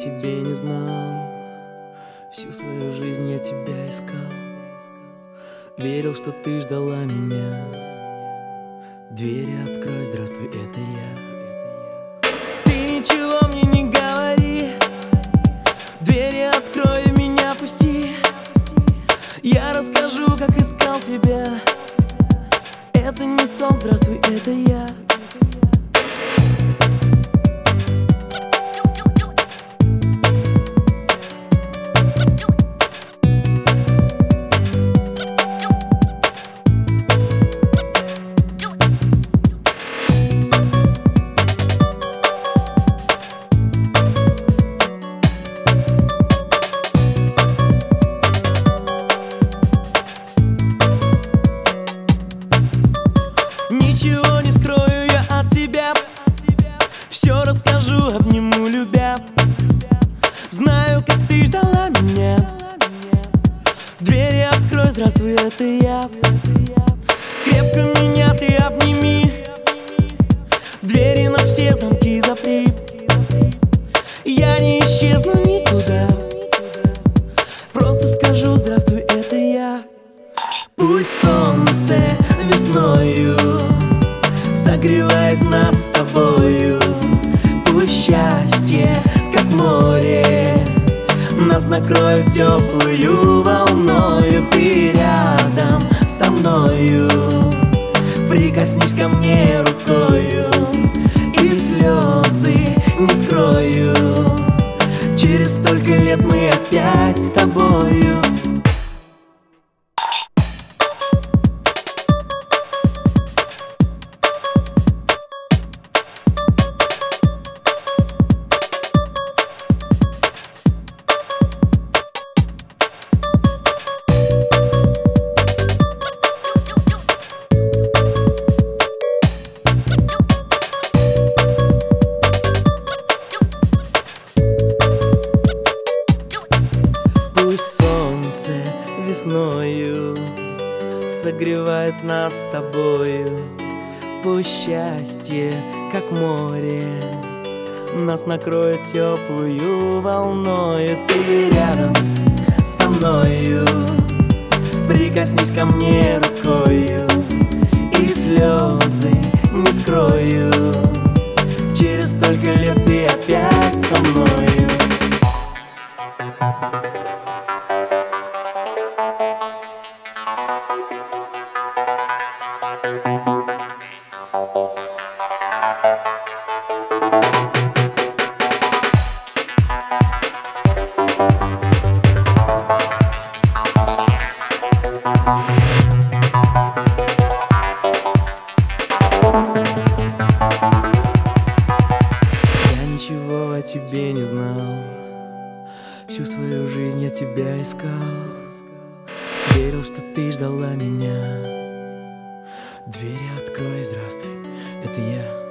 тебе не знал. Всю свою жизнь я тебя искал. Верил, что ты ждала меня. Двери открой, здравствуй, это я. Ты ничего мне не говори. Двери открой и меня пусти. Я расскажу, как искал тебя. Это не сон, здравствуй, это я. Ничего не скрою я от тебя. Все расскажу, обниму, любя. Знаю, как ты ждала меня. Двери открой, здравствуй, это я. Крепко меня ты обними. Двери на все замки запри. Я не исчезну никуда. Просто скажу, здравствуй, это я. Пусть солнце весною согревает нас с тобою. Пусть счастье, как море, нас накроет теплую волною. Ты рядом со мною, прикоснись ко мне рукою, и слезы не скрою. Через столько лет мы опять с тобою. Пусть солнце весною согревает нас с тобою. Пусть счастье, как море, нас накроет теплую волною. Ты рядом со мною, прикоснись ко мне рукою, и слезы не скрою. Через столько лет ты опять со мною. Я ничего о тебе не знал. Всю свою жизнь я тебя искал. Верил, что ты ждала меня. Двери открой, здравствуй, это я.